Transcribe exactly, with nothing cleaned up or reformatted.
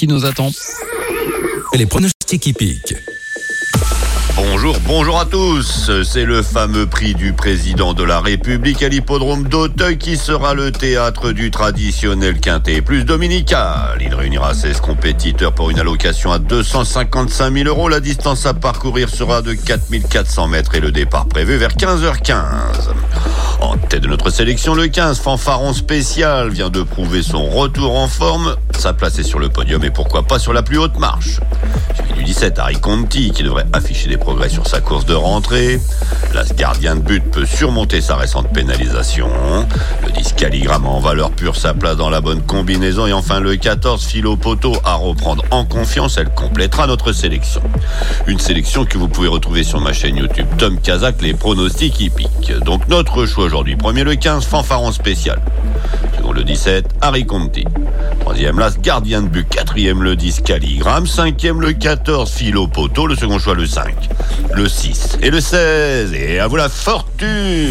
qui nous attend. Les pronostics hippiques. Bonjour, bonjour à tous. C'est le fameux prix du président de la République à l'hippodrome d'Auteuil qui sera le théâtre du traditionnel quintet plus dominical. Il réunira seize compétiteurs pour une allocation à deux cent cinquante-cinq mille euros. La distance à parcourir sera de quatre mille quatre cents mètres et le départ prévu vers quinze heures quinze. En tête de notre sélection, le quinze, Fanfaron Spécial, vient de prouver son retour en forme. Sa place est sur le podium et pourquoi pas sur la plus haute marche. Suivi du dix-sept, Harry Conti, qui devrait afficher des progrès sur sa course de rentrée. L'As Gardien de but peut surmonter sa récente pénalisation. Le dix, Calligramme en valeur pure sa place dans la bonne combinaison. Et enfin le quatorze, Philo Poto, à reprendre en confiance. Elle complétera notre sélection. Une sélection que vous pouvez retrouver sur ma chaîne YouTube Tom Kazak, les pronostics hippiques. Donc notre choix aujourd'hui, premier le quinze, Fanfaron Spécial. Second le dix-sept, Harry Conti. Troisième, l'As Gardien de but. Quatrième, le dix, Calligramme. Cinquième, le quatorze, Philo Poto. Le second choix, le cinq, le six et le seize. Et à vous la fortune!